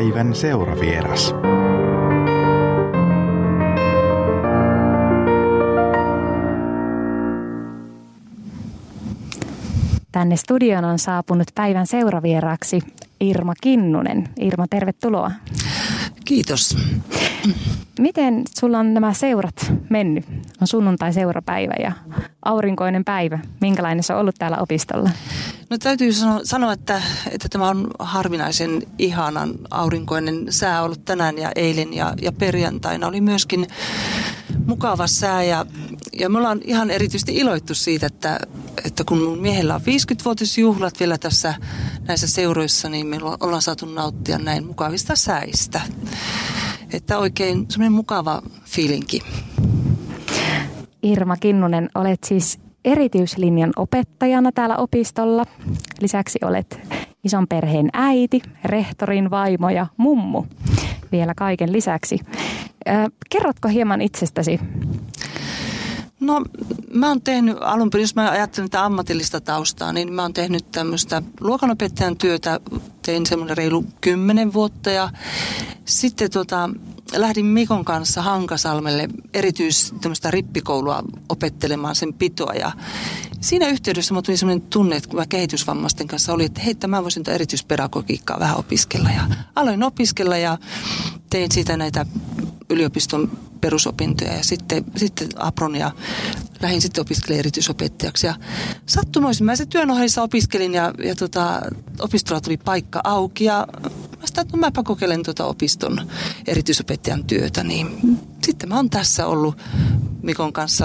Päivän seuravieras. Tänne studioon on saapunut päivän seuravieraaksi Irma Kinnunen. Irma, tervetuloa. Kiitos. Miten sulla on nämä seurat mennyt? On sunnuntai-seurapäivä ja aurinkoinen päivä. Minkälainen se on ollut täällä opistolla? No täytyy sanoa, että tämä on harvinaisen ihanan aurinkoinen sää ollut tänään ja eilen ja perjantaina. Oli myöskin mukava sää ja me ollaan ihan erityisesti iloittu siitä, että kun mun miehellä on 50-vuotisjuhlat vielä tässä näissä seuroissa, niin me ollaan saatu nauttia näin mukavista säistä. Että oikein semmoinen mukava fiilinki. Irma Kinnunen, olet siis erityislinjan opettajana täällä opistolla. Lisäksi olet ison perheen äiti, rehtorin vaimo ja mummu vielä kaiken lisäksi. Kerrotko hieman itsestäsi? No mä oon tehnyt alun perin, jos mä ajattelen tätä ammatillista taustaa, niin mä oon tehnyt tämmöistä luokanopettajan työtä, tein semmoinen reilu 10 vuotta ja sitten lähdin Mikon kanssa Hankasalmelle tämmöistä rippikoulua opettelemaan sen pitoa ja siinä yhteydessä mulla tuli semmoinen tunne, että kun mä kehitysvammaisten kanssa oli, että hei, mä voisin erityispedagogiikkaa vähän opiskella ja aloin opiskella ja tein siitä näitä yliopiston perusopintoja ja sitten apron ja lähdin sitten opiskelemaan erityisopettajaksi. Ja sattumoisin mä se työn ohessa opiskelin ja opistolla tuli paikka auki ja mä sitä, että mäpä kokeilen opiston erityisopettajan työtä. Niin sitten mä oon tässä ollut Mikon kanssa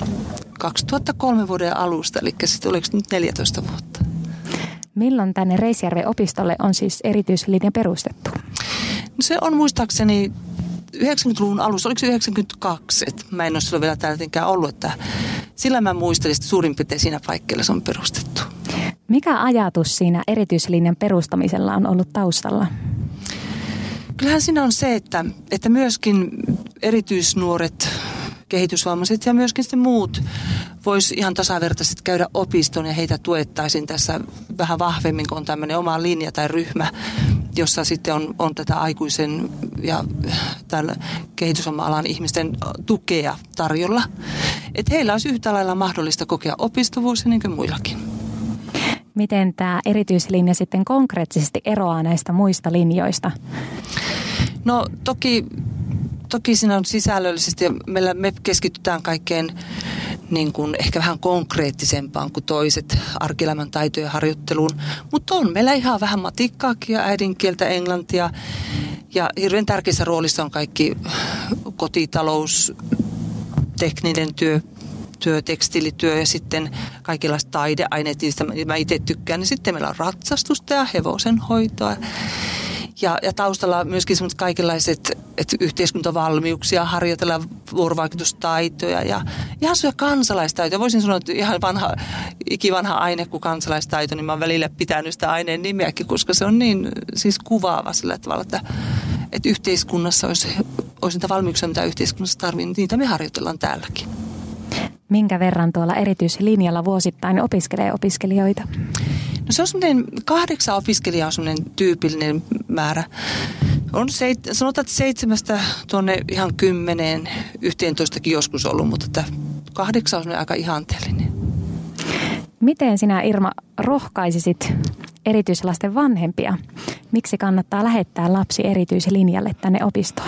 2003 vuoden alusta, eli sitten oliko nyt 14 vuotta. Milloin tänne Reisjärven opistolle on siis erityislinja perustettu? No se on muistaakseni 90-luvun alussa, oliko se 92, että mä en ole silloin vielä täällä tietenkään ollut, että sillä mä muistelin, että suurin piirtein siinä paikkeilla se on perustettu. Mikä ajatus siinä erityislinjan perustamisella on ollut taustalla? Kyllähän siinä on se, että myöskin erityisnuoret, kehitysvammaiset ja myöskin sitten muut vois ihan tasavertaisesti käydä opiston ja heitä tuettaisiin tässä vähän vahvemmin, kun on tämmöinen oma linja tai ryhmä, jossa sitten on tätä aikuisen ja tämän kehitysvamma-alan ihmisten tukea tarjolla. Että heillä olisi yhtä lailla mahdollista kokea opistovuosia niin kuin muillakin. Miten tämä erityislinja sitten konkreettisesti eroaa näistä muista linjoista? No toki siinä on sisällöllisesti ja me keskitytään kaikkeen niin kuin ehkä vähän konkreettisempaan kuin toiset arkielämän taitojen harjoitteluun. Mutta on meillä ihan vähän matikkaakin ja äidinkieltä, englantia ja hirveän tärkeässä roolissa on kaikki kotitalous, tekninen työ, tekstiilityö ja sitten kaikenlaiset taideaineet, joista mä itse tykkään. Ja sitten meillä on ratsastusta ja hevosenhoitoa. Ja taustalla myöskin semmoiset kaikenlaiset yhteiskuntavalmiuksia, harjoitella vuorovaikutustaitoja ja ihan semmoisia kansalaistaitoja. Voisin sanoa, että ihan ikivanha aine kuin kansalaistaito, niin mä oon välillä pitänyt sitä aineen nimeäkin, koska se on niin siis kuvaava sillä tavalla, että yhteiskunnassa olisi niitä valmiuksia, mitä yhteiskunnassa tarvitsee, niin niitä me harjoitellaan täälläkin. Minkä verran tuolla erityislinjalla vuosittain opiskelee opiskelijoita? No se on semmoinen 8 opiskelijaa on semmoinen tyypillinen määrä. Sanotaan, että 7 tuonne ihan 10-11 joskus ollut, mutta että 8 on semmoinen aika ihanteellinen. Miten sinä, Irma, rohkaisisit erityislasten vanhempia? Miksi kannattaa lähettää lapsi erityislinjalle tänne opistoon?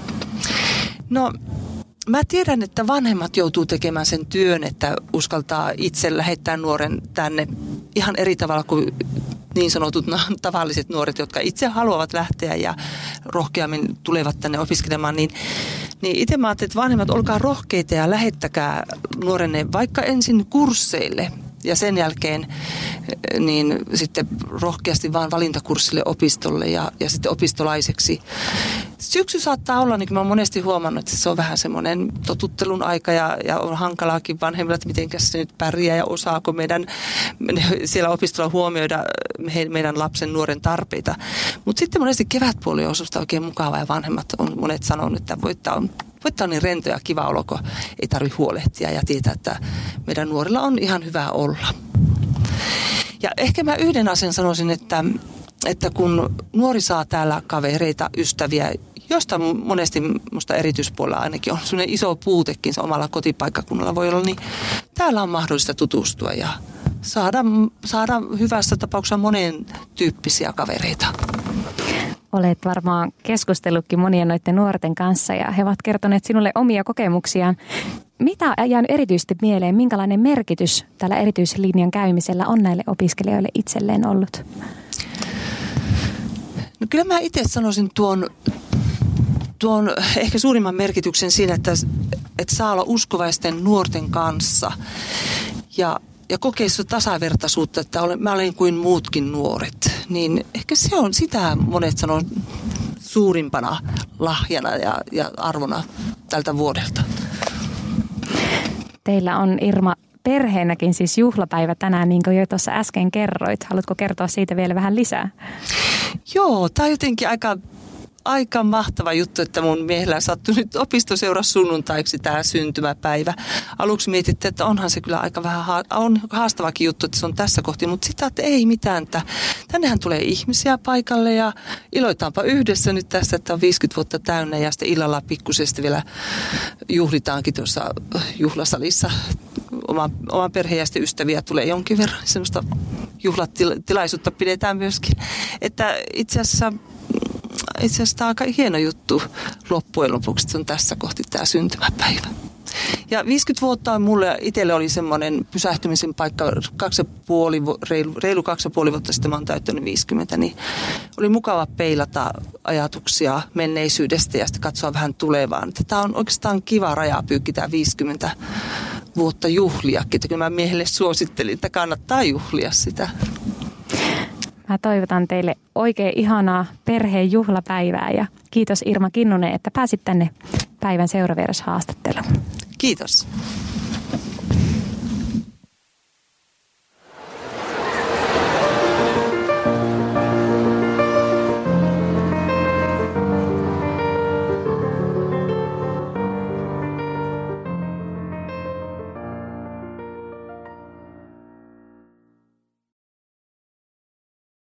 No, mä tiedän, että vanhemmat joutuu tekemään sen työn, että uskaltaa itse lähettää nuoren tänne ihan eri tavalla kuin niin sanotut tavalliset nuoret, jotka itse haluavat lähteä ja rohkeammin tulevat tänne opiskelemaan. Niin itse mä ajattelin, että vanhemmat, olkaa rohkeita ja lähettäkää nuorenne vaikka ensin kursseille. Ja sen jälkeen niin sitten rohkeasti vaan valintakurssille opistolle ja sitten opistolaiseksi. Syksy saattaa olla, niin kuin mä oon monesti huomannut, että se on vähän semmoinen totuttelun aika ja on hankalaakin vanhemmilla, että mitenkäs se nyt pärjää ja osaako meidän siellä opistolla huomioida meidän lapsen nuoren tarpeita. Mutta sitten monesti kevätpuoli on osusta oikein mukavaa ja vanhemmat on monet sanonut, että voittaa on niin rento ja kiva olo, kun ei tarvitse huolehtia ja tietää, että meidän nuorilla on ihan hyvä olla. Ja ehkä mä yhden asian sanoisin, että että kun nuori saa täällä kavereita, ystäviä, josta monesti minusta erityispuolella ainakin on sellainen iso puutekin se omalla kotipaikkakunnalla voi olla, niin täällä on mahdollista tutustua ja saada hyvässä tapauksessa monen tyyppisiä kavereita. Olet varmaan keskustellutkin monien noiden nuorten kanssa ja he ovat kertoneet sinulle omia kokemuksiaan. Mitä on jäänyt erityisesti mieleen, minkälainen merkitys tällä erityislinjan käymisellä on näille opiskelijoille itselleen ollut? No kyllä mä itse sanoisin tuon ehkä suurimman merkityksen siinä, että saa olla uskovaisten nuorten kanssa ja kokea tasavertaisuutta, että mä olen kuin muutkin nuoret. Niin ehkä se on sitä monet sanoo suurimpana lahjana ja arvona tältä vuodelta. Teillä on, Irma, perheenäkin siis juhlapäivä tänään, niin kuin jo tuossa äsken kerroit. Haluatko kertoa siitä vielä vähän lisää? Joo, tämä on jotenkin aika mahtava juttu, että mun miehellä sattui nyt opistoseurassa sunnuntaiksi tämä syntymäpäivä. Aluksi mietittiin, että onhan se kyllä aika vähän haastavakin juttu, että se on tässä kohti, mutta sitä, että ei mitään, että tännehän tulee ihmisiä paikalle ja iloitaanpa yhdessä nyt tässä, että on 50 vuotta täynnä ja sitten illalla pikkusesti vielä juhlitaankin tuossa juhlasalissa. Oman perheen ja sitten ystäviä tulee jonkin verran, semmoista juhlatilaisuutta pidetään myöskin, että itse asiassa tämä on aika hieno juttu loppujen lopuksi, että se on tässä kohti tämä syntymäpäivä. Ja 50 vuotta on mulle itselle oli semmoinen pysähtymisen paikka, reilu 2,5 vuotta sitten mä oon täyttänyt 50, niin oli mukava peilata ajatuksia menneisyydestä ja sitten katsoa vähän tulevaan. Tämä on oikeastaan kiva rajapyykki tämä 50 vuotta juhliakin, että kyllä mä miehelle suosittelin, että kannattaa juhlia sitä. Mä toivotan teille oikein ihanaa perheen juhlapäivää ja kiitos Irma Kinnunen, että pääsit tänne päivän seuraverrashaastatteluun. Kiitos.